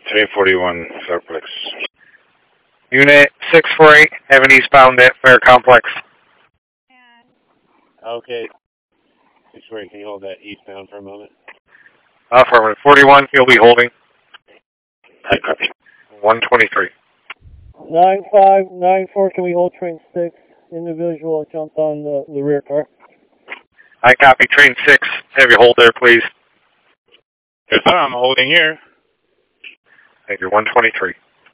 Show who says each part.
Speaker 1: 341 Fairplex.
Speaker 2: Unit 648, have an eastbound at Fair Complex.
Speaker 3: Okay. 648, can you hold that eastbound for a moment?
Speaker 2: Affirmative. 41, you'll be holding.
Speaker 1: I copy.
Speaker 2: 123.
Speaker 4: 9594, can we hold train 6? Individual jumped on the rear car.
Speaker 2: I copy. Train 6, have your hold there, please.
Speaker 1: Yes, sir, I'm holding here.
Speaker 2: Thank you. 123.